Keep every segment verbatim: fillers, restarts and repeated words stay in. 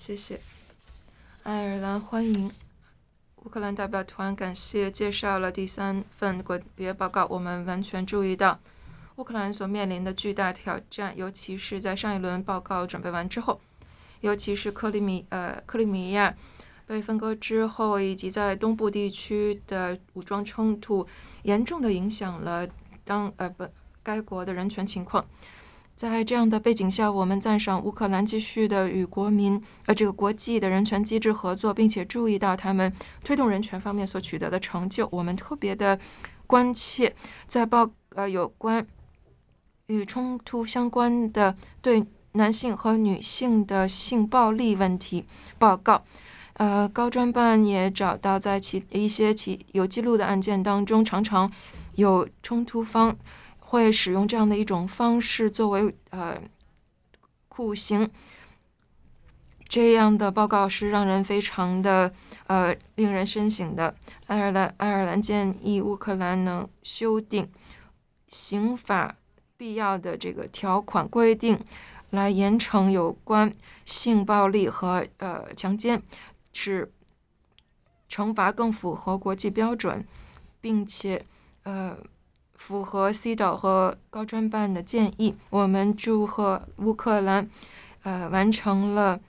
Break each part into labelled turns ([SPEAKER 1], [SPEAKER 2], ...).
[SPEAKER 1] 谢谢。爱尔兰欢迎。乌克兰代表团感谢介绍了第三份国别报告。我们完全注意到乌克兰所面临的巨大挑战，尤其是在上一轮报告准备完之后，尤其是克里米呃克里米亚被分割之后，以及在东部地区的武装冲突，严重的影响了当呃不该国的人权情况。在这样的背景下，我们赞赏乌克兰继续的与国民呃这个国际的人权机制合作，并且注意到他们推动人权方面所取得的成就。我们特别的关切在报呃有关与冲突相关的对男性和女性的性暴力问题报告。呃，高专办也找到在其一些其有记录的案件当中，常常有冲突方会使用这样的一种方式作为呃酷刑。这样的报告是让人非常的呃令人深省的。爱尔兰爱尔兰建议乌克兰能修订刑法必要的这个条款规定，来严惩有关性暴力和呃强奸，使惩罚更符合国际标准，并且呃符合 C 岛和高专办的建议。我们祝贺乌克兰呃完成了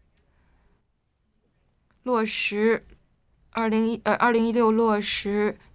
[SPEAKER 1] 落实二零一呃二零一六落实